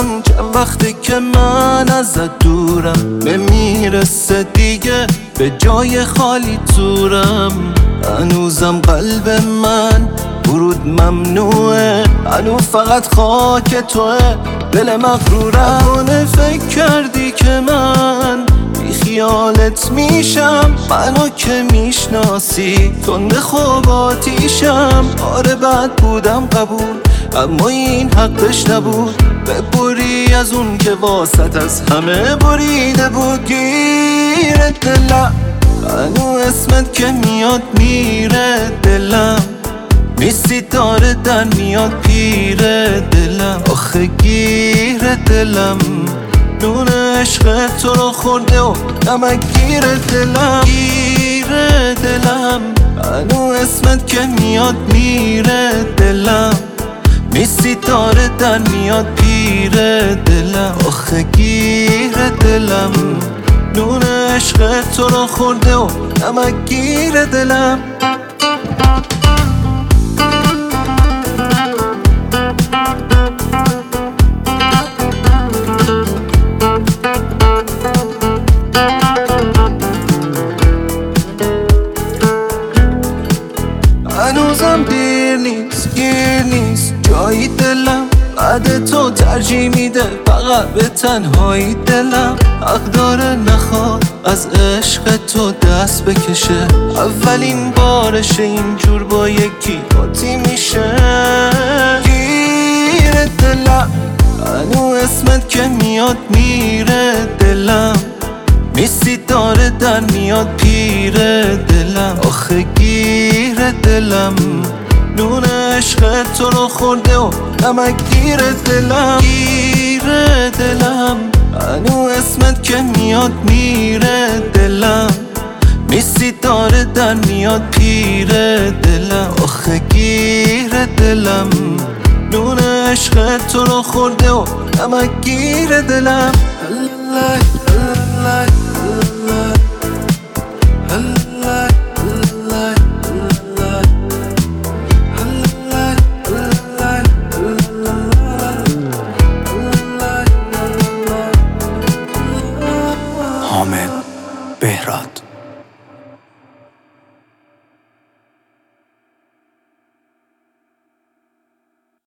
کن چند وقتی که من ازت دورم، نمیرسه دیگه به جای خالی تورم. هنوزم قلب من ورود ممنوعه، هنوز فقط خاک توه، دل مغرورم. نکنه فکر کردی که من بی خیالت میشم، منو که میشناسی تند خواب آتیشم. آره بد بودم قبول، اما این حقش نبود. ببری از اون که واسط از همه بریده بود. گیر دلم هنو اسمت که میاد میره دلم، نیستی داره در میاد پیره دلم. آخه گیر دلم نون عشق تو رو خورده و نمک گیر دلم. گیر دلم هنو اسمت که میاد میره دلم، نیستی داره در میاد پیره دلم. آخه گیر دلم نون عشق تو رو خورده و نمک گیر دلم. هنوزم دیر نیست گیر نیست جایی دلم، بعد تو ترجیح میده فقط به تنهایی دلم. حق داره نخواد از عشق تو دست بکشه، اولین بارشه اینجور با یکی قاطی میشه. گیر دلم هنو اسمت که میاد میره دلم، نیستی داره در میاد پیره دلم. آخه گیر دلم نون عشق تو رو خورده و نمک گیر دلم. گیر دلم هنو اسمت که میاد میره دلم، نیستی داره در میاد پیره دلم. آخه گیر دلم نون عشق تو رو خورده و نمک گیر دلم.